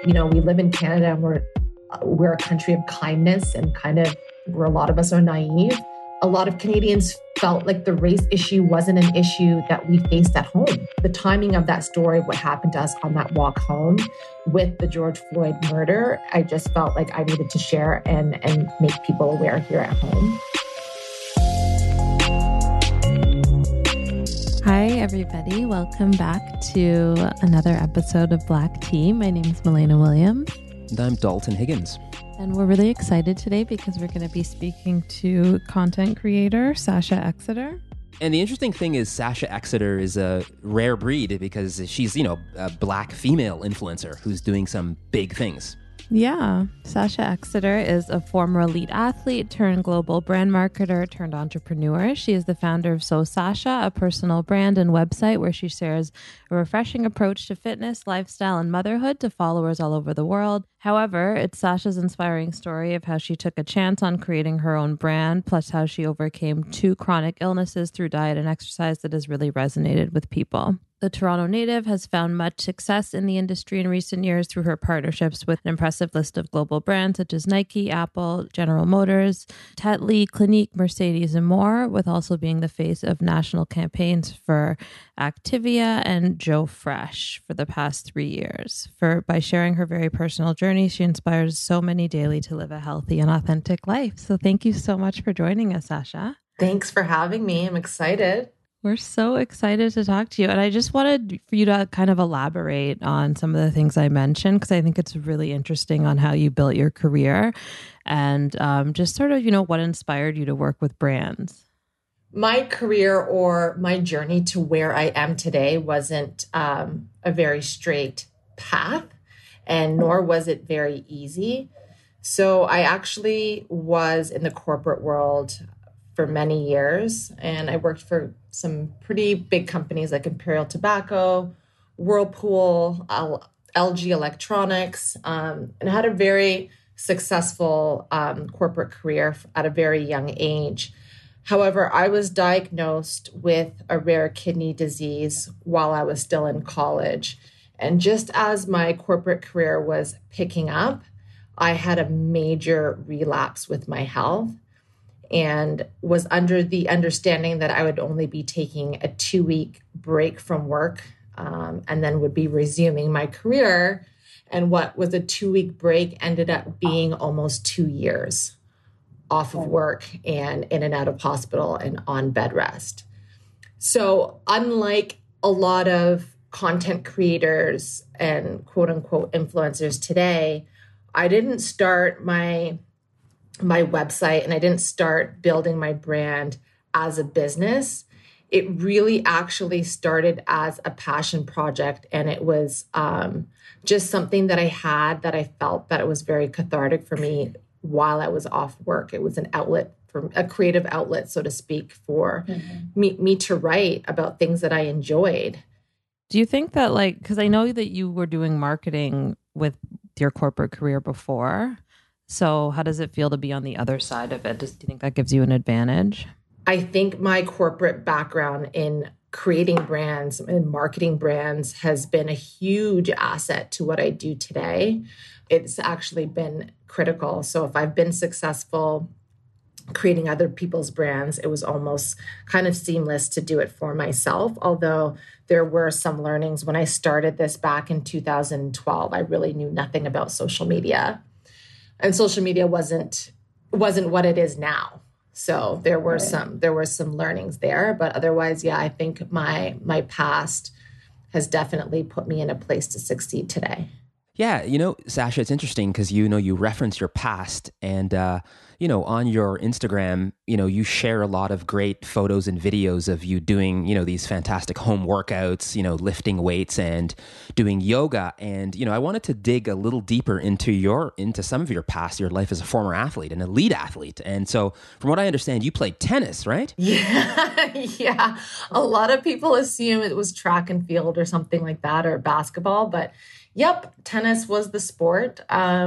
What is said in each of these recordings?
We live in Canada and we're a country of kindness and kind of where a lot of us are naive. A lot of Canadians felt like the race issue wasn't an issue that we faced at home. The timing of that story, what happened to us on that walk home with the George Floyd murder, I just felt like I needed to share and make people aware here at home. Hi, everybody. Welcome back to another episode of Black Tea. My name is Milena Williams. And I'm Dalton Higgins. And we're really excited today because we're going to be speaking to content creator Sasha Exeter. And the interesting thing is Sasha Exeter is a rare breed because she's, a Black female influencer who's doing some big things. Yeah. Sasha Exeter is a former elite athlete turned global brand marketer turned entrepreneur. She is the founder of So Sasha, a personal brand and website where she shares a refreshing approach to fitness, lifestyle, and motherhood to followers all over the world. However, it's Sasha's inspiring story of how she took a chance on creating her own brand, plus how she overcame 2 chronic illnesses through diet and exercise that has really resonated with people. The Toronto native has found much success in the industry in recent years through her partnerships with an impressive list of global brands such as Nike, Apple, General Motors, Tetley, Clinique, Mercedes, and more, with also being the face of national campaigns for Activia and Joe Fresh for the past 3 years. By sharing her very personal journey, she inspires so many daily to live a healthy and authentic life. So thank you so much for joining us, Sasha. Thanks for having me. I'm excited. We're so excited to talk to you. And I just wanted for you to kind of elaborate on some of the things I mentioned, because I think it's really interesting on how you built your career and just sort of, what inspired you to work with brands. My career or my journey to where I am today wasn't a very straight path, and nor was it very easy. So I actually was in the corporate world for many years, and I worked for some pretty big companies like Imperial Tobacco, Whirlpool, LG Electronics, and had a very successful corporate career at a very young age. However, I was diagnosed with a rare kidney disease while I was still in college. And just as my corporate career was picking up, I had a major relapse with my health, and was under the understanding that I would only be taking a 2-week break from work and then would be resuming my career. And what was a 2-week break ended up being almost 2 years off of work and in and out of hospital and on bed rest. So unlike a lot of content creators and quote unquote influencers today, I didn't start my website and I didn't start building my brand as a business. It really actually started as a passion project. And it was just something that I had that I felt that it was very cathartic for me while I was off work. It was an outlet, for a creative outlet, so to speak, for me to write about things that I enjoyed. Do you think that because I know that you were doing marketing with your corporate career before, so how does it feel to be on the other side of it? Do you think that gives you an advantage? I think my corporate background in creating brands and marketing brands has been a huge asset to what I do today. It's actually been critical. So if I've been successful creating other people's brands, it was almost kind of seamless to do it for myself. Although there were some learnings when I started this back in 2012, I really knew nothing about social media. And social media wasn't what it is now. So there were some learnings there, but otherwise, yeah, I think my past has definitely put me in a place to succeed today. Yeah, Sasha, it's interesting because you reference your past and on your Instagram, you share a lot of great photos and videos of you doing, these fantastic home workouts, lifting weights and doing yoga. And, I wanted to dig a little deeper into some of your past, your life as a former athlete, an elite athlete. And so from what I understand, you played tennis, right? Yeah. Yeah. A lot of people assume it was track and field or something like that, or basketball, but yep, tennis was the sport.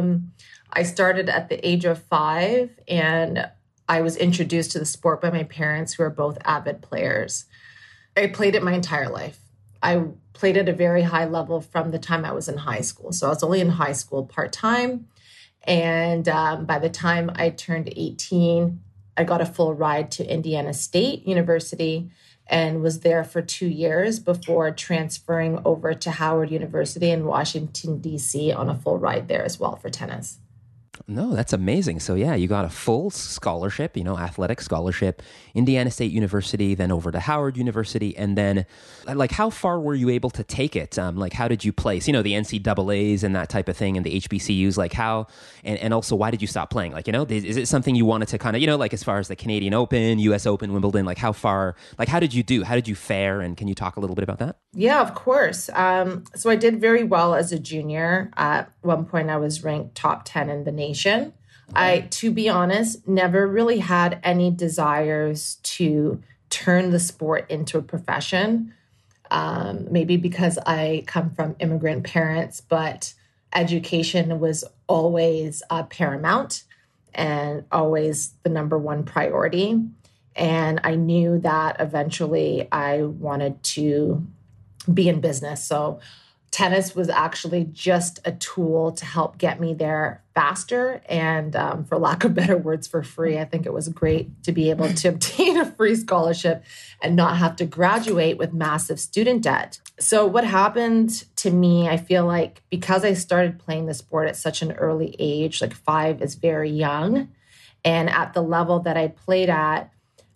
I started at the age of 5, and I was introduced to the sport by my parents, who are both avid players. I played it my entire life. I played at a very high level from the time I was in high school. So I was only in high school part-time. And by the time I turned 18, I got a full ride to Indiana State University and was there for 2 years before transferring over to Howard University in Washington, D.C. on a full ride there as well for tennis. No, that's amazing. So yeah, you got a full scholarship, athletic scholarship, Indiana State University, then over to Howard University. And then like, how far were you able to take it? Like, how did you place, the NCAAs and that type of thing and the HBCUs, like how, and also why did you stop playing? Like, is it something you wanted to kind of, like as far as the Canadian Open, US Open, Wimbledon, like how far, like how did you do? How did you fare? And can you talk a little bit about that? Yeah, of course. So I did very well as a junior. At one point, I was ranked top 10 in the nation. I, to be honest, never really had any desires to turn the sport into a profession. Maybe because I come from immigrant parents, but education was always paramount and always the number one priority. And I knew that eventually I wanted to be in business. So tennis was actually just a tool to help get me there faster. And for lack of better words, for free. I think it was great to be able to obtain a free scholarship and not have to graduate with massive student debt. So what happened to me, I feel like because I started playing the sport at such an early age, like 5 is very young. And at the level that I played at,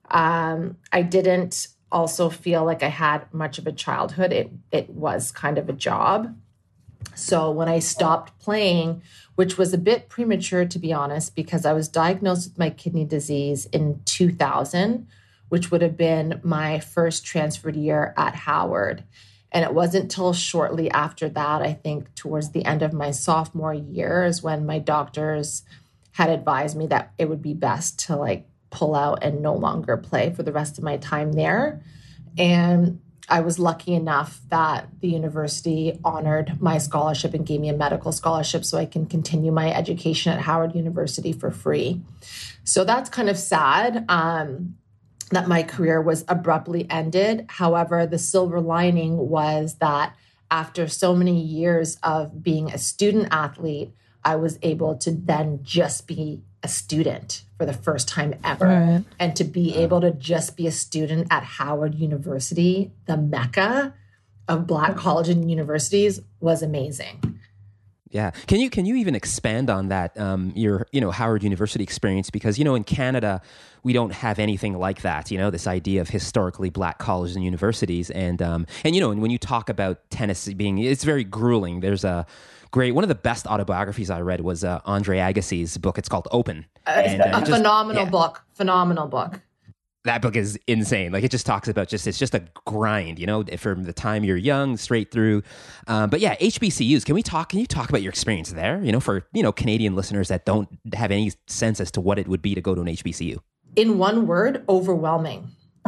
I didn't also feel like I had much of a childhood. It was kind of a job. So when I stopped playing, which was a bit premature, to be honest, because I was diagnosed with my kidney disease in 2000, which would have been my first transferred year at Howard. And it wasn't until shortly after that, I think towards the end of my sophomore year, is when my doctors had advised me that it would be best to pull out and no longer play for the rest of my time there. And I was lucky enough that the university honored my scholarship and gave me a medical scholarship so I can continue my education at Howard University for free. So that's kind of sad that my career was abruptly ended. However, the silver lining was that after so many years of being a student athlete, I was able to then just be a student for the first time ever. Right. And to be able to just be a student at Howard University, the mecca of Black colleges and universities, was amazing. Yeah. Can you even expand on that, your Howard University experience? Because, in Canada, we don't have anything like that, this idea of historically Black colleges and universities. And when you talk about tennis it's very grueling. There's one of the best autobiographies I read was Andre Agassi's book. It's called Open. Phenomenal book. That book is insane. Like, it just talks about it's just a grind, from the time you're young straight through. But yeah, HBCUs, can you talk about your experience there, for, Canadian listeners that don't have any sense as to what it would be to go to an HBCU? In one word, overwhelming.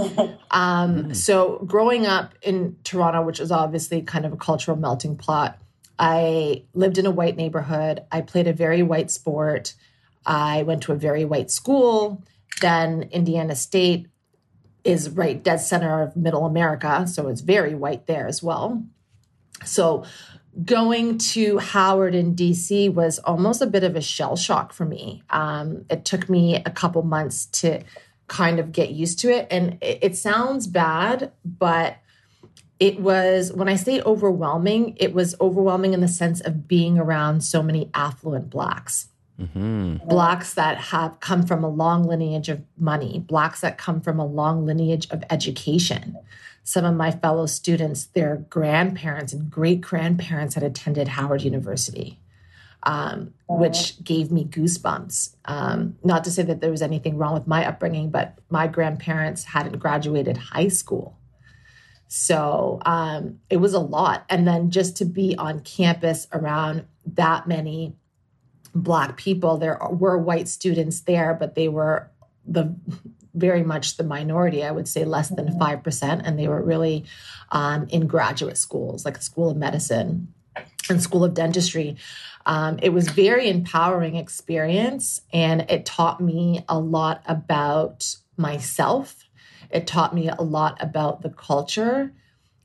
So growing up in Toronto, which is obviously kind of a cultural melting pot, I lived in a white neighborhood. I played a very white sport. I went to a very white school. Then Indiana State is right dead center of middle America. So it's very white there as well. So going to Howard in DC was almost a bit of a shell shock for me. It took me a couple months to kind of get used to it. And it sounds bad, but it was, when I say overwhelming, it was overwhelming in the sense of being around so many affluent Blacks. Mm-hmm. Blacks that have come from a long lineage of money, Blacks that come from a long lineage of education. Some of my fellow students, their grandparents and great-grandparents had attended Howard University, which gave me goosebumps. Not to say that there was anything wrong with my upbringing, but my grandparents hadn't graduated high school. So it was a lot. And then just to be on campus around that many Black people, there were white students there, but they were very much the minority, I would say less than 5%. And they were really in graduate schools, like the School of Medicine and School of Dentistry. It was very empowering experience. And it taught me a lot about myself. It taught me a lot about the culture.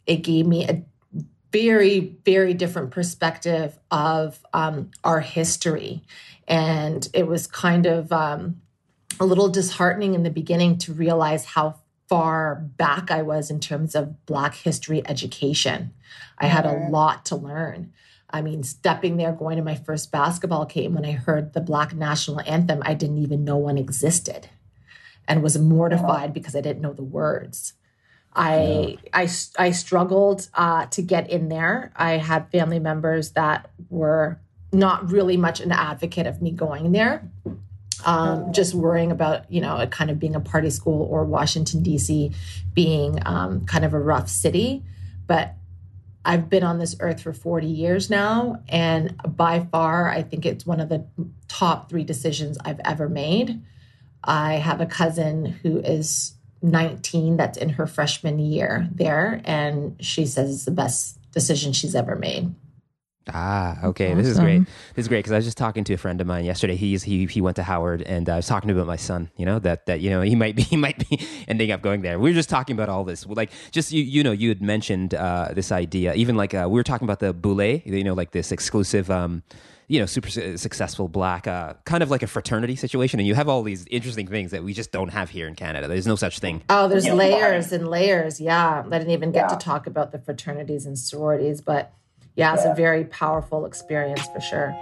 it gave me a very, very different perspective of our history. And it was kind of a little disheartening in the beginning to realize how far back I was in terms of Black history education. I had a lot to learn. I mean, stepping there, going to my first basketball game, when I heard the Black national anthem, I didn't even know one existed and was mortified because I didn't know the words. I struggled to get in there. I had family members that were not really much an advocate of me going there. Just worrying about, it kind of being a party school, or Washington, D.C. being kind of a rough city. But I've been on this earth for 40 years now. And by far, I think it's one of the top 3 decisions I've ever made. I have a cousin who is 19 that's in her freshman year there. And she says it's the best decision she's ever made. Okay. Awesome. This is great. This is great because I was just talking to a friend of mine yesterday. He went to Howard, and I was talking about my son. That he might be ending up going there. We were just talking about all this. Like, just you had mentioned this idea. Even like we were talking about the Boulé. Like this exclusive. Super successful Black, kind of like a fraternity situation. And you have all these interesting things that we just don't have here in Canada. There's no such thing. Oh, there's layers and layers. Yeah. I didn't even get to talk about the fraternities and sororities, but yeah, it's a very powerful experience for sure.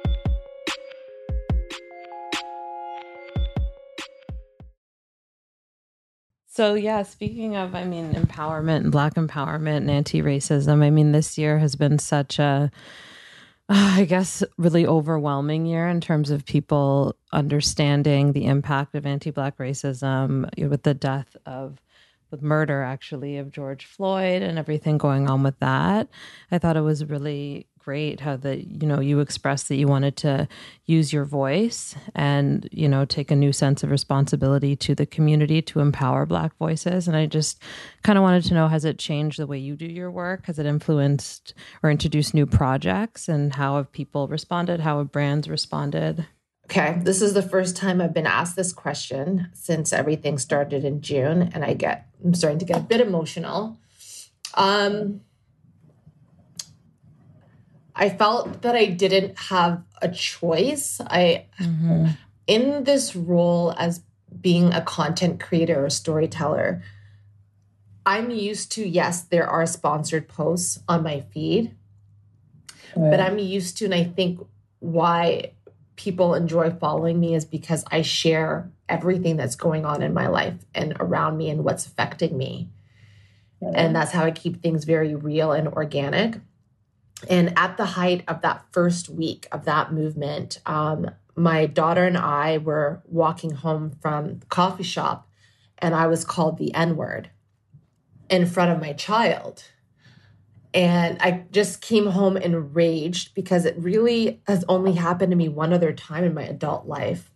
So yeah, speaking of, empowerment and Black empowerment and anti-racism, this year has been such a, I guess, really overwhelming year in terms of people understanding the impact of anti-Black racism with the death with murder, actually, of George Floyd and everything going on with that. I thought it was really great how you expressed that you wanted to use your voice and, take a new sense of responsibility to the community to empower Black voices. And I just kind of wanted to know, has it changed the way you do your work? Has it influenced or introduced new projects? And how have people responded? How have brands responded? Okay, this is the first time I've been asked this question since everything started in June, and I'm starting to get a bit emotional. I felt that I didn't have a choice. In this role as being a content creator or storyteller, I'm used to, yes, there are sponsored posts on my feed, but I'm used to, and I think why people enjoy following me is because I share everything that's going on in my life and around me and what's affecting me. And that's how I keep things very real and organic. And at the height of that first week of that movement, my daughter and I were walking home from the coffee shop, and I was called the N-word in front of my child. And I just came home enraged because it really has only happened to me one other time in my adult life.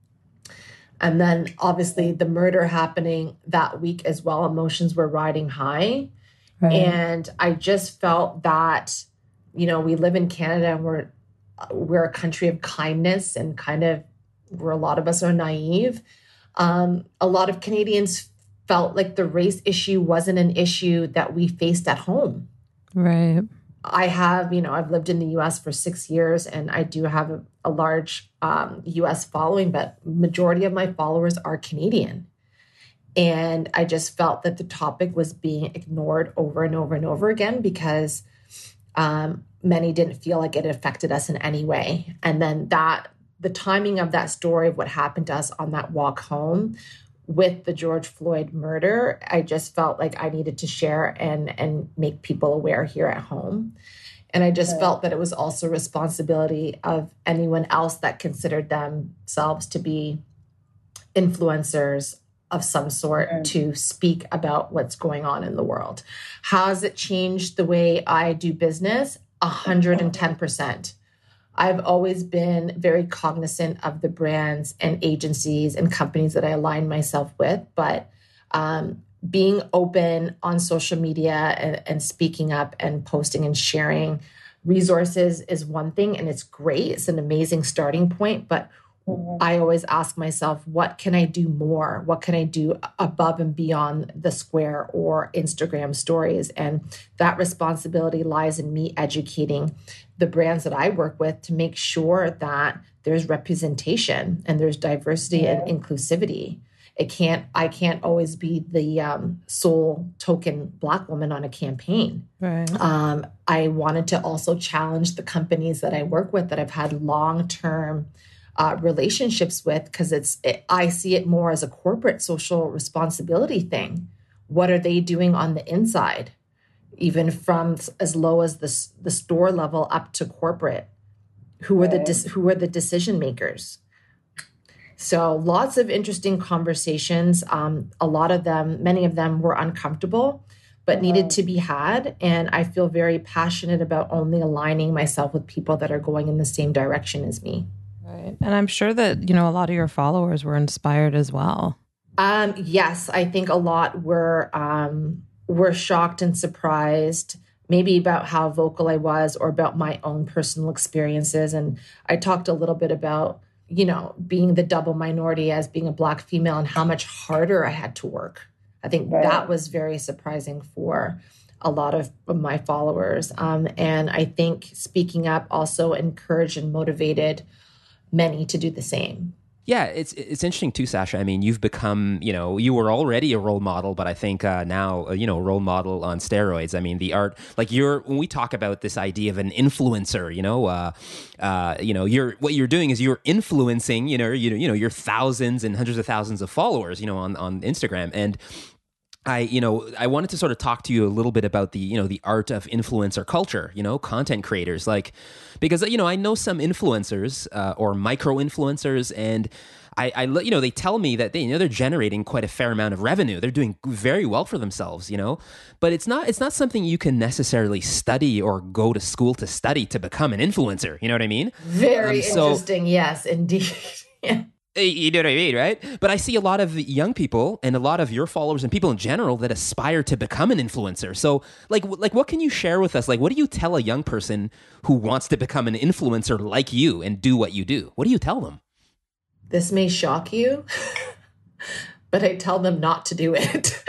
And then obviously the murder happening that week as well, emotions were riding high. Right. And I just felt that, we live in Canada and we're a country of kindness, and kind of where a lot of us are naive. A lot of Canadians felt like the race issue wasn't an issue that we faced at home. Right. I have, I've lived in the US for 6 years, and I do have a large US following, but majority of my followers are Canadian. And I just felt that the topic was being ignored over and over and over again because many didn't feel like it affected us in any way. And then the timing of that story of what happened to us on that walk home with the George Floyd murder, I just felt like I needed to share and make people aware here at home. And I just felt that it was also responsibility of anyone else that considered themselves to be influencers of some sort to speak about what's going on in the world. How has it changed the way I do business? 110%. I've always been very cognizant of the brands and agencies and companies that I align myself with, but being open on social media and speaking up and posting and sharing resources is one thing, and it's great. It's an amazing starting point, but I always ask myself, what can I do more? What can I do above and beyond the Square or Instagram stories? And that responsibility lies in me educating the brands that I work with to make sure that there's representation and there's diversity and inclusivity. I can't always be the sole token Black woman on a campaign. Right. I wanted to also challenge the companies that I work with that I've had long-term relationships with, because I see it more as a corporate social responsibility thing. What are they doing on the inside, even from as low as the store level up to corporate? Who are the decision makers? So lots of interesting conversations. Many of them were uncomfortable, but needed to be had. And I feel very passionate about only aligning myself with people that are going in the same direction as me. Right. And I'm sure that, a lot of your followers were inspired as well. Yes, I think a lot were shocked and surprised, maybe about how vocal I was or about my own personal experiences. And I talked a little bit about, being the double minority as being a Black female and how much harder I had to work. I think that was very surprising for a lot of my followers. And I think speaking up also encouraged and motivated many to do the same. Yeah, it's interesting too, Sasha. I mean, you've become, you were already a role model, but I think now, a role model on steroids. I mean, the art, like when we talk about this idea of an influencer, what you're doing is you're influencing, your thousands and hundreds of thousands of followers, on Instagram. And I wanted to sort of talk to you a little bit about the art of influencer culture, content creators, because, I know some influencers or micro influencers, and they tell me that they're generating quite a fair amount of revenue. They're doing very well for themselves, but it's not something you can necessarily study or go to school to study to become an influencer. You know what I mean? Very interesting. Yes, indeed. Yeah. You know what I mean, right? But I see a lot of young people and a lot of your followers and people in general that aspire to become an influencer. So, like, what can you share with us? Like, what do you tell a young person who wants to become an influencer like you and do what you do? What do you tell them? This may shock you, but I tell them not to do it.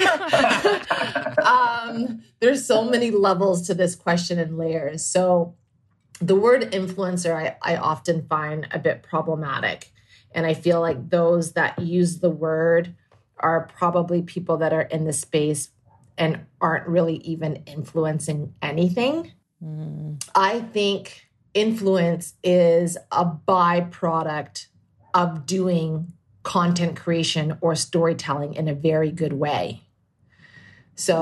There's so many levels to this question and layers. So the word influencer, I often find a bit problematic. And I feel like those that use the word are probably people that are in the space and aren't really even influencing anything. I think influence is a byproduct of doing content creation or storytelling in a very good way. So,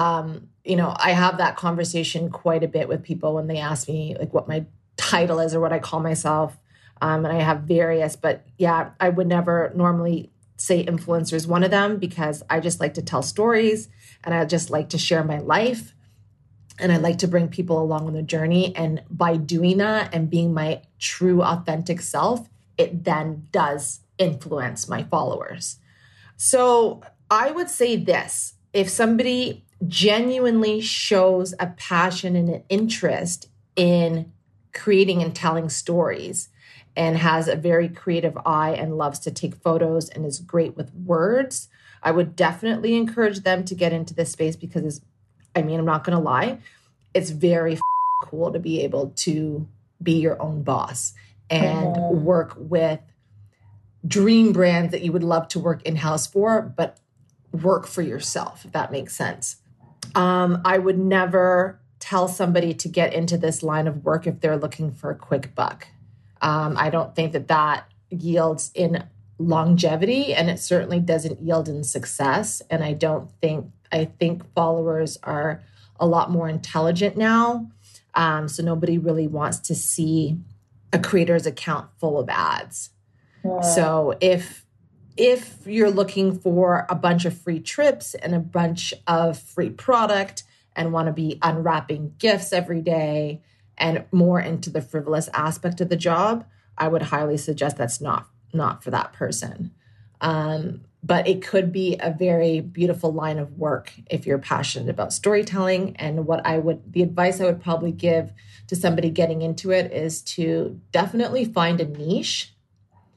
I have that conversation quite a bit with people when they ask me like what my title is or what I call myself. And I have various, but yeah, I would never normally say influencer is one of them because I just like to tell stories and I just like to share my life and I like to bring people along on the journey. And by doing that and being my true authentic self, it then does influence my followers. So I would say this, if somebody genuinely shows a passion and an interest in creating and telling stories, and has a very creative eye and loves to take photos and is great with words, I would definitely encourage them to get into this space because, I'm not going to lie, it's very cool to be able to be your own boss and work with dream brands that you would love to work in-house for, but work for yourself, if that makes sense. I would never tell somebody to get into this line of work if they're looking for a quick buck. I don't think that yields in longevity, and it certainly doesn't yield in success. And I think followers are a lot more intelligent now. So nobody really wants to see a creator's account full of ads. Yeah. So if you're looking for a bunch of free trips and a bunch of free product and want to be unwrapping gifts every day and more into the frivolous aspect of the job, I would highly suggest that's not for that person. But it could be a very beautiful line of work if you're passionate about storytelling. And the advice I would probably give to somebody getting into it is to definitely find a niche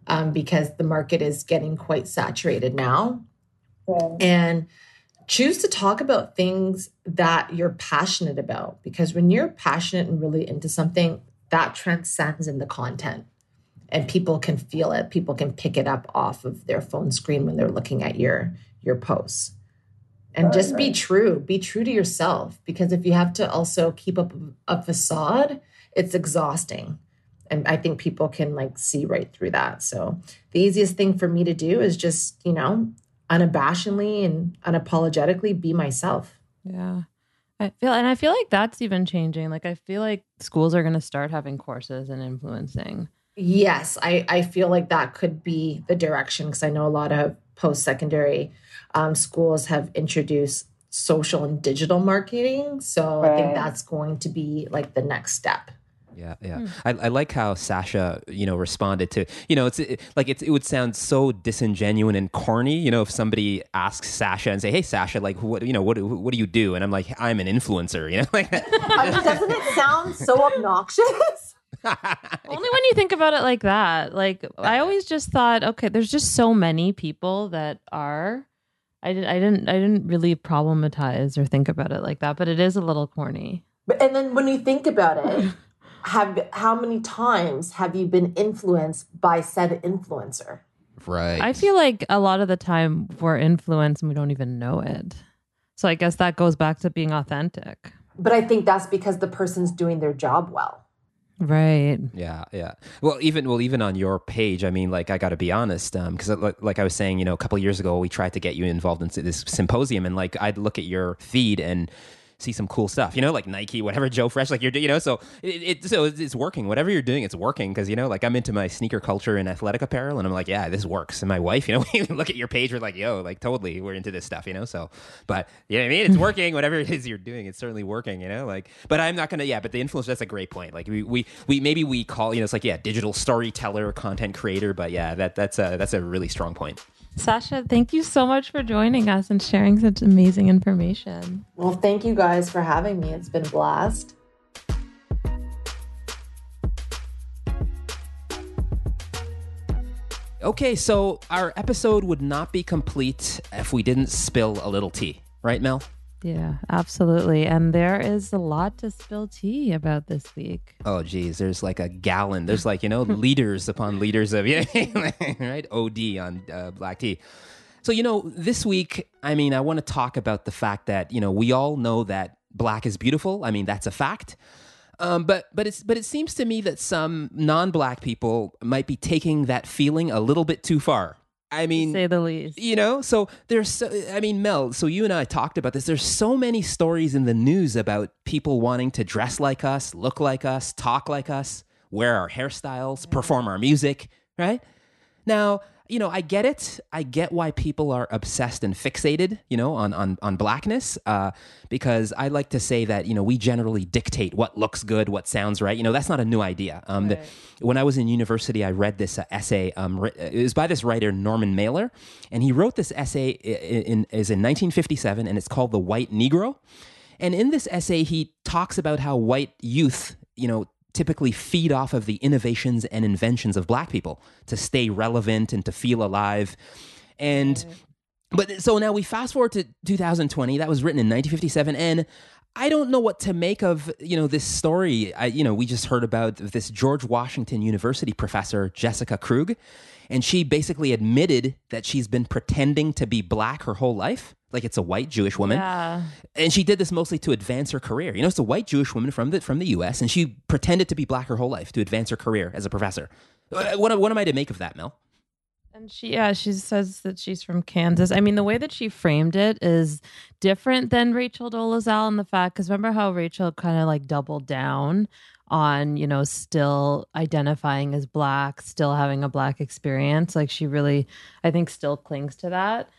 because the market is getting quite saturated now. Yeah. And choose to talk about things that you're passionate about, because when you're passionate and really into something, that transcends in the content and people can feel it. People can pick it up off of their phone screen when they're looking at your posts. And just be true to yourself, because if you have to also keep up a facade, it's exhausting. And I think people can like see right through that. So the easiest thing for me to do is just, unabashedly and unapologetically be myself. Yeah. I feel like that's even changing. Like, I feel like schools are going to start having courses in influencing. Yes, I feel like that could be the direction, because I know a lot of post-secondary schools have introduced social and digital marketing. So I think that's going to be like the next step. Yeah. I like how Sasha, responded to, it would sound so disingenuous and corny, if somebody asks Sasha and say, "Hey, Sasha, like, what do you do?" And I'm like, "I'm an influencer," like that. Doesn't it sound so obnoxious? Only when you think about it like that. Like, I always just thought, okay, there's just so many people that are. I didn't really problematize or think about it like that, but it is a little corny. And then when you think about it, how many times have you been influenced by said influencer? Right. I feel like a lot of the time we're influenced and we don't even know it. So I guess that goes back to being authentic. But I think that's because the person's doing their job well. Right. Yeah. Well, even on your page, I mean, like, I got to be honest, because like I was saying, a couple of years ago, we tried to get you involved in this symposium, and like I'd look at your feed and see some cool stuff, like Nike, whatever, Joe Fresh, like you're, so it's working. Whatever you're doing, it's working, because like I'm into my sneaker culture and athletic apparel, and I'm like, yeah, this works. And my wife, we look at your page, we're like, yo, like totally, we're into this stuff, so, but you know what I mean? It's working. Whatever it is you're doing, it's certainly working, like. But I'm not gonna, but the influencer, that's a great point. Like we maybe we call, it's like, digital storyteller, content creator, but that's a really strong point. Sasha, thank you so much for joining us and sharing such amazing information. Well, thank you guys for having me. It's been a blast. Okay, so our episode would not be complete if we didn't spill a little tea, right, Mel? Yeah, absolutely. And there is a lot to spill tea about this week. Oh, geez. There's like a gallon. There's like, liters upon liters of, right? OD on black tea. So, this week, I mean, I want to talk about the fact that, we all know that black is beautiful. I mean, that's a fact. But it seems to me that some non-black people might be taking that feeling a little bit too far. I mean, to say the least. So there's, Mel, so you and I talked about this. There's so many stories in the news about people wanting to dress like us, look like us, talk like us, wear our hairstyles, perform our music, right? Now, I get it. I get why people are obsessed and fixated, on blackness, because I like to say that, we generally dictate what looks good, what sounds right. That's not a new idea. Right. When I was in university, I read this essay. It was by this writer, Norman Mailer, and he wrote this essay in 1957, and it's called The White Negro. And in this essay, he talks about how white youth, typically feed off of the innovations and inventions of black people to stay relevant and to feel alive. And but so now we fast forward to 2020. That was written in 1957, and I don't know what to make of this story. We just heard about this George Washington University professor, Jessica Krug, and she basically admitted that she's been pretending to be black her whole life. Like, it's a white Jewish woman. Yeah. And she did this mostly to advance her career. It's a white Jewish woman from the US, and she pretended to be black her whole life to advance her career as a professor. What am I to make of that, Mel? And she says that she's from Kansas. I mean, the way that she framed it is different than Rachel Dolezal in the fact, because remember how Rachel kind of like doubled down on, still identifying as black, still having a black experience. Like, she really, I think, still clings to that.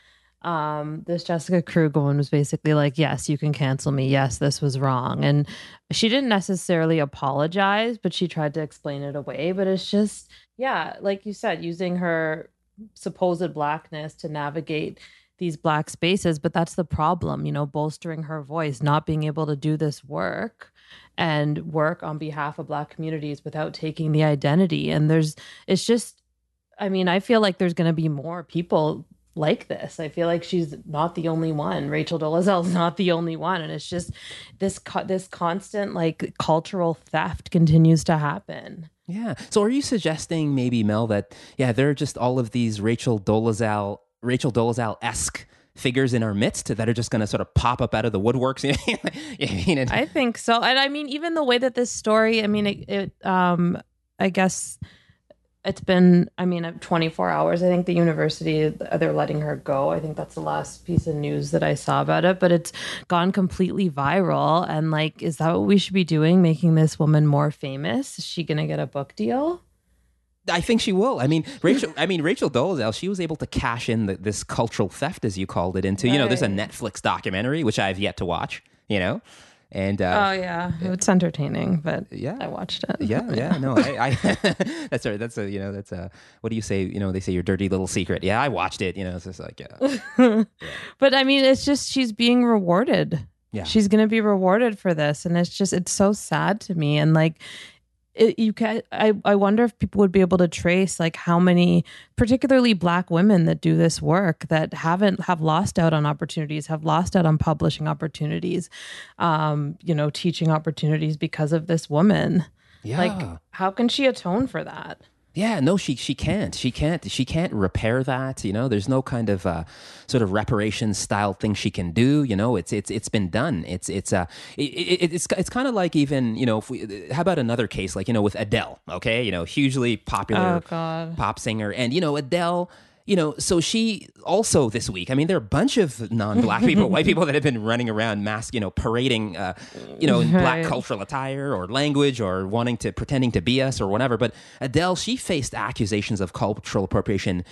This Jessica Krug one was basically like, yes, you can cancel me. Yes, this was wrong. And she didn't necessarily apologize, but she tried to explain it away. But it's just, like you said, using her supposed blackness to navigate these black spaces. But that's the problem, bolstering her voice, not being able to do this work and work on behalf of black communities without taking the identity. And it's just, I mean, I feel like there's going to be more people like this. I feel like she's not the only one. Rachel Dolezal's not the only one, and it's just this constant like cultural theft continues to happen. Yeah. So are you suggesting maybe, Mel, that there are just all of these Rachel Dolezal-esque figures in our midst that are just going to sort of pop up out of the woodworks? I think so. And I mean, even the way that this story, I mean, I guess it's been, 24 hours. I think the university, they're letting her go. I think that's the last piece of news that I saw about it, but it's gone completely viral. And like, is that what we should be doing? Making this woman more famous? Is she going to get a book deal? I think she will. I mean, Rachel Dolezal, she was able to cash in this cultural theft, as you called it, into, there's a Netflix documentary, which I've yet to watch, And oh yeah, it's entertaining, but I watched it. No, I that's a what do you say? They say your dirty little secret. Yeah, I watched it. It's just like But I mean, it's just she's being rewarded. Yeah, she's going to be rewarded for this, and it's so sad to me. And like, I wonder if people would be able to trace like how many, particularly Black women that do this work that have lost out on opportunities, have lost out on publishing opportunities, teaching opportunities because of this woman. Yeah. Like, how can she atone for that? Yeah, no, she can't. She can't repair that. There's no kind of sort of reparation style thing she can do. It's been done. It's kind of like, even, how about another case, like, with Adele, okay? Hugely popular pop singer. And, Adele, so she also this week, there are a bunch of non-Black people, white people that have been running around parading, in Black cultural attire or language or pretending to be us or whatever. But Adele, she faced accusations of cultural appropriation,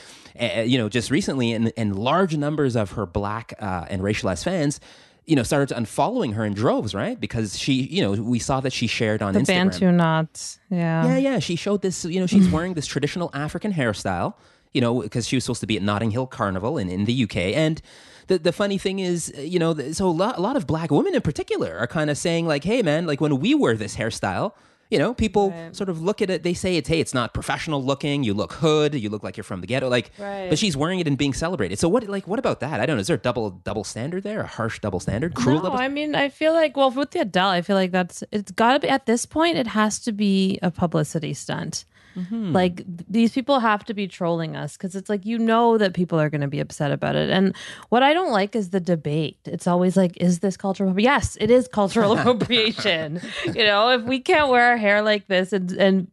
just recently, and large numbers of her Black and racialized fans started unfollowing her in droves, right? Because she, we saw that she shared on the Instagram. Bantu knots. Yeah. Yeah. She showed this, she's wearing this traditional African hairstyle, because she was supposed to be at Notting Hill Carnival in the UK. And the funny thing is, so a lot of Black women in particular are kind of saying like, hey man, like when we wear this hairstyle, people sort of look at it, they say it's not professional looking, you look hood, you look like you're from the ghetto, like, but she's wearing it and being celebrated. So what about that? I don't know. Is there a double standard there? A harsh double standard? Cruel double standard? I feel like, well, with the Adele, I feel like it's gotta be, at this point, it has to be a publicity stunt. Mm-hmm. Like, these people have to be trolling us because it's like, that people are going to be upset about it. And what I don't like is the debate. It's always like, is this cultural? Yes, it is cultural appropriation. If we can't wear our hair like this and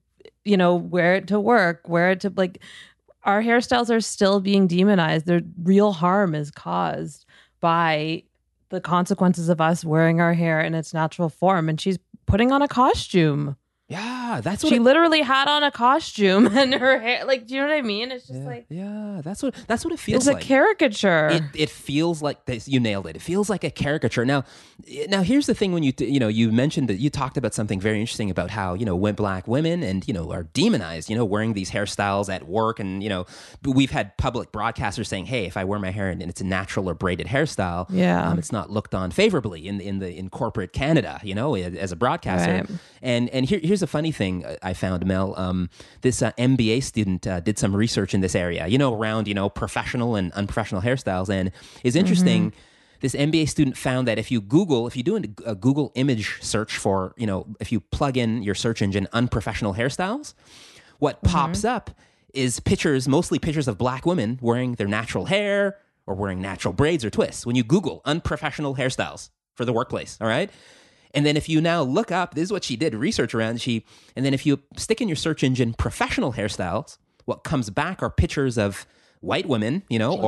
wear it to work, wear it to, like, our hairstyles are still being demonized. Their real harm is caused by the consequences of us wearing our hair in its natural form. And she's putting on a costume. Yeah, that's what she literally had on, a costume, and her hair, like, do you know what I mean? It's just that's what it feels like. It's a caricature. It feels like this. You nailed it. It feels like a caricature. Now here's the thing: when you mentioned that, you talked about something very interesting about how when Black women and are demonized, wearing these hairstyles at work, and we've had public broadcasters saying, hey, if I wear my hair and it's a natural or braided hairstyle, it's not looked on favorably in corporate Canada, as a broadcaster. Right. And here's a funny thing I found, Mel. This MBA student did some research in this area, around, professional and unprofessional hairstyles. And it's interesting, this MBA student found that if you do a Google image search for, if you plug in your search engine unprofessional hairstyles, what pops up is mostly pictures of Black women wearing their natural hair or wearing natural braids or twists. When you Google unprofessional hairstyles for the workplace, all right? And then if you now look up, this is what she did research around. And then if you stick in your search engine professional hairstyles, what comes back are pictures of white women,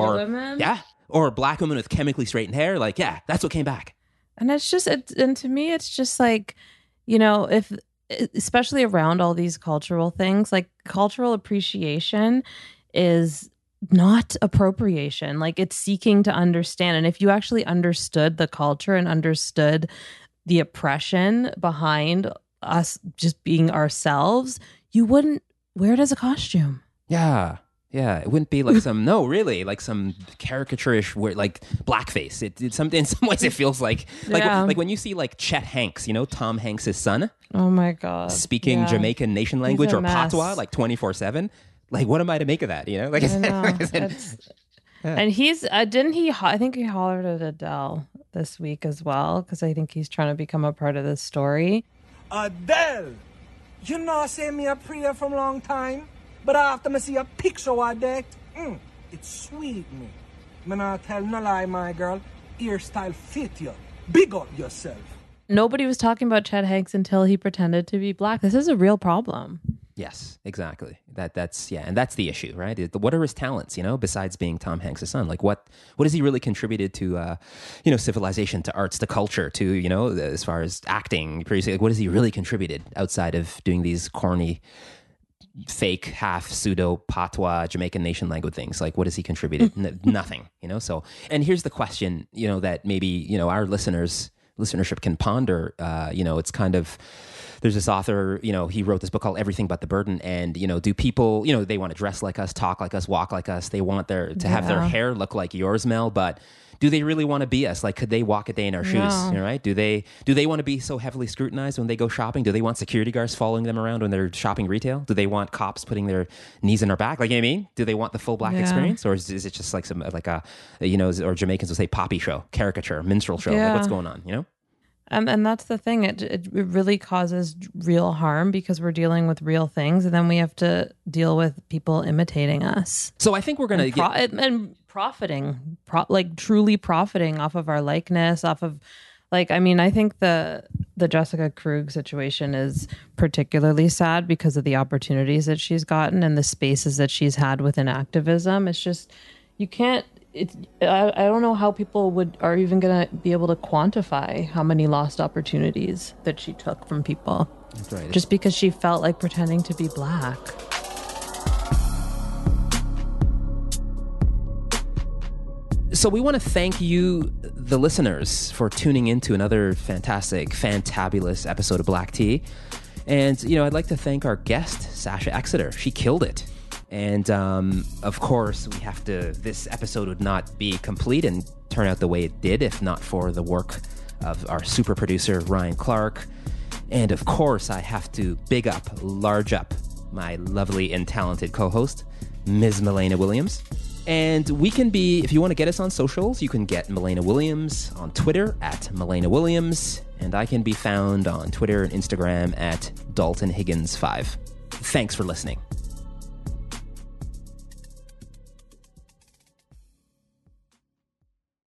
or Black women with chemically straightened hair. Like, that's what came back. And and to me, it's just like, if, especially around all these cultural things, like cultural appreciation is not appropriation. Like, it's seeking to understand. And if you actually understood the culture and understood the oppression behind us just being ourselves, you wouldn't wear it as a costume. Yeah. It wouldn't be like some like some caricaturish like blackface. In some ways it feels like when you see like Chet Hanks, Tom Hanks' son. Oh my God. Speaking Jamaican nation language or patois like 24/7. Like, what am I to make of that? You know, like I know. like I said, And he's didn't he? I think he hollered at Adele this week as well because I think he's trying to become a part of this story. Adele, you know, say me a prayer from long time, but after me see a picture of that, it sweet me. Me not tell no lie, my girl. Hairstyle fit you. Big up yourself. Nobody was talking about Chet Hanks until he pretended to be black. This is a real problem. yes, exactly. That's and that's the issue, right? What are his talents? You know, besides being Tom Hanks' son, like what has he really contributed to, civilization, to arts, to culture, to as far as acting? Like, what has he really contributed outside of doing these corny, fake, half pseudo patois Jamaican nation language things? Like, what has he contributed? Nothing. So, and here's the question, that maybe our listenership can ponder. It's kind of, there's this author, he wrote this book called Everything But the Burden. And, do people, they want to dress like us, talk like us, walk like us. They want to have their hair look like yours, Mel, but do they really want to be us? Like, could they walk a day in our shoes? Right? Do they want to be so heavily scrutinized when they go shopping? Do they want security guards following them around when they're shopping retail? Do they want cops putting their knees in their back? Like, you know what I mean? Do they want the full black experience? Or is it just like or Jamaicans will say poppy show, caricature, minstrel show? Like, what's going on, And that's the thing. It really causes real harm because we're dealing with real things, and then we have to deal with people imitating us. So I think we're going to and profiting, truly profiting off of our likeness, off of, I think the Jessica Krug situation is particularly sad because of the opportunities that she's gotten and the spaces that she's had within activism. It's just, you can't. I don't know how people are even going to be able to quantify how many lost opportunities that she took from people. That's right. Just because she felt like pretending to be black. So we want to thank you, the listeners, for tuning into another fantastic, fantabulous episode of Black Tea. And, I'd like to thank our guest, Sasha Exeter. She killed it. And, of course, this episode would not be complete and turn out the way it did if not for the work of our super producer, Ryan Clark. And, of course, I have to large up my lovely and talented co-host, Ms. Milena Williams. And we can if you want to get us on socials, you can get Milena Williams on Twitter at Milena Williams. And I can be found on Twitter and Instagram at Dalton Higgins 5. Thanks for listening.